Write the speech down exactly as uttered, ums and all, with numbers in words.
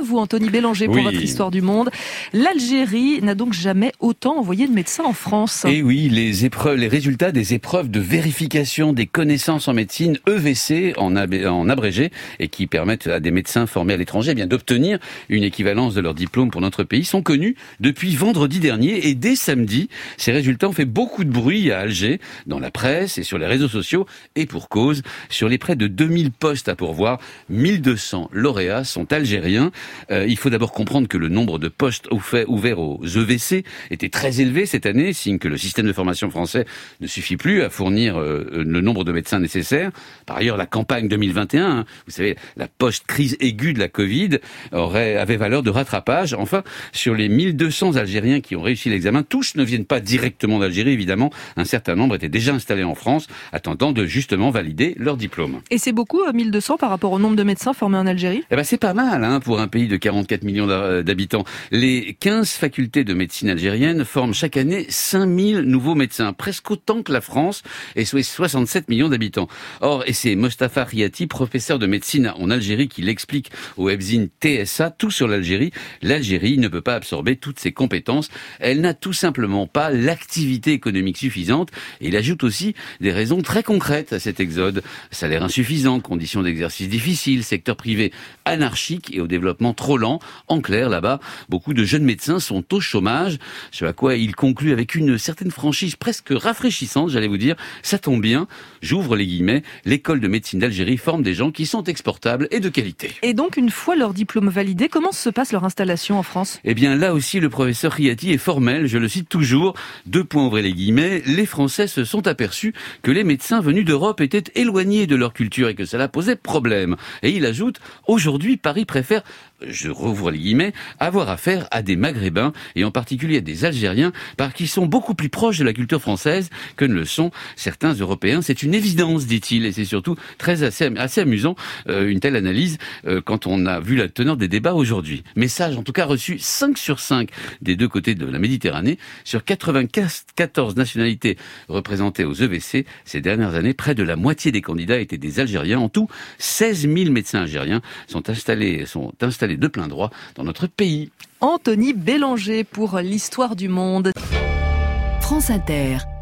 vous, Anthony Bélanger, pour oui. votre histoire du monde. L'Algérie n'a donc jamais autant envoyé de médecins en France. Et oui, les épreuves, les résultats des épreuves de vérification des connaissances en médecine, E V C en, ab- en abrégé, et qui permettent à des médecins formés à l'étranger eh bien d'obtenir une équivalence de leur diplôme pour notre pays, sont connus depuis vendredi dernier. Et dès samedi, ces résultats ont fait beaucoup de bruit à Alger, dans la presse et sur les réseaux sociaux, et pour cause, sur les près de deux mille postes à pourvoir, mille deux cents lauréats sont algériens. Euh, il faut d'abord comprendre que le nombre de postes ouverts aux E V C était très élevé cette année, signe que le système de formation français ne suffit plus à fournir euh, le nombre de médecins nécessaires. Par ailleurs, la campagne deux mille vingt et un, hein, vous savez, la post-crise aiguë de la Covid, aurait, avait valeur de rattrapage. Enfin, sur les mille deux cents Algériens qui ont réussi l'examen, tous ne viennent pas directement d'Algérie, évidemment. Un certain nombre étaient déjà installés en France, attendant de justement valider leur diplôme. Et c'est beaucoup, mille deux cents, par rapport au nombre de médecins formés en Algérie ? Eh ben, c'est pas mal, hein, pour un pays de quarante-quatre millions d'habitants. Les quinze facultés de médecine algérienne forment chaque année cinq mille nouveaux médecins, presque autant que la France et soixante-sept millions d'habitants. Or, et c'est Mostafa Riati, professeur de médecine en Algérie, qui l'explique au webzine T S A, tout sur l'Algérie. L'Algérie ne peut pas absorber toutes ses compétences. Elle n'a tout simplement pas l'activité économique suffisante. Et il ajoute aussi des raisons très concrètes à cet exode. Salaire insuffisant, conditions d'exercice difficiles, secteur privé anarchique et au développement trop lent. En clair, là-bas, beaucoup de jeunes médecins sont au chômage. Ce à quoi il conclut avec une certaine franchise presque rafraîchissante, j'allais vous dire. Ça tombe bien, j'ouvre les guillemets, l'école de médecine d'Algérie forme des gens qui sont exportables et de qualité. Et donc, une fois leur diplôme validé, comment se passe leur installation en France ? Eh bien, là aussi, le professeur Riati est formel, je le cite toujours, deux points ouvrez les guillemets, les Français se sont aperçus que les médecins venus d'Europe étaient éloignés de leur culture et que cela posait problème. Et il ajoute, aujourd'hui, Paris préfère, je rouvre les guillemets, avoir affaire à des Maghrébins et en particulier à des Algériens parce qu'ils sont beaucoup plus proches de la culture française que ne le sont certains Européens. C'est une évidence, dit-il, et c'est surtout très assez, assez amusant euh, une telle analyse euh, quand on a vu la teneur des débats aujourd'hui. Message en tout cas reçu cinq sur cinq des deux côtés de la Méditerranée sur quatre-vingt-quatorze nationalités représentées aux E V C ces dernières années. Près de la moitié des candidats étaient des Algériens. En tout, seize mille médecins algériens sont installés, sont installés de plein droit dans notre pays. Anthony Bélanger pour l'histoire du monde. France Inter.